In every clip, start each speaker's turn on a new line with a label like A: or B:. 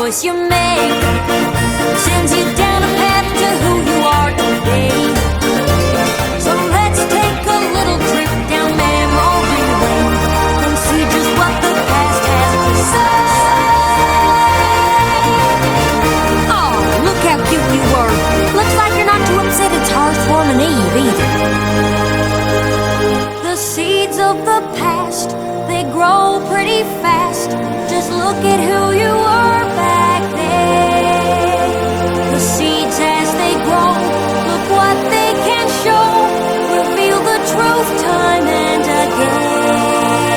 A: choice you make sends you down a path to who you are today. So let's take a little trip down memory lane and see just what the past has to say. Oh, look how cute you were. Looks like you're not too upset it's Hearthworm and Eve either. The seeds of the past, they grow pretty fast. Just look at who you were back then. The seeds as they grow, look what they can show. Reveal the truth time and again.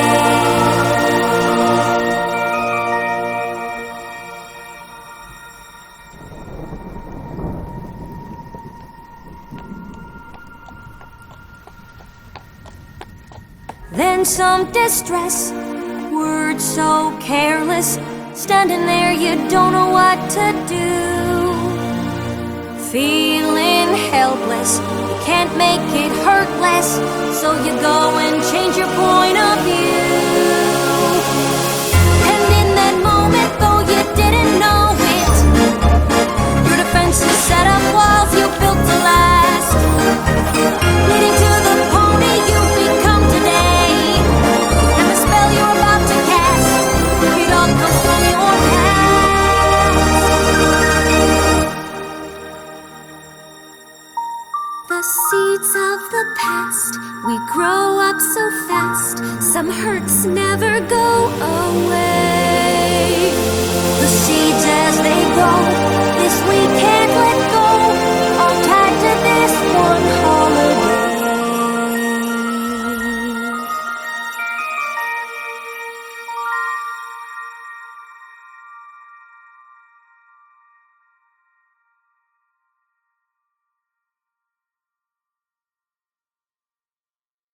A: Then some distress, words so careless, standing there you don't know what to do. Feeling helpless, you can't make it hurt less, so you go and change your point of view. And in that moment, though you didn't know it, your defenses set up walls you built to last, leading to the pony you've become today. And the spell you're about to cast, it all comes from your past. The seeds of the past, we grow up so fast. Some hurts never go away.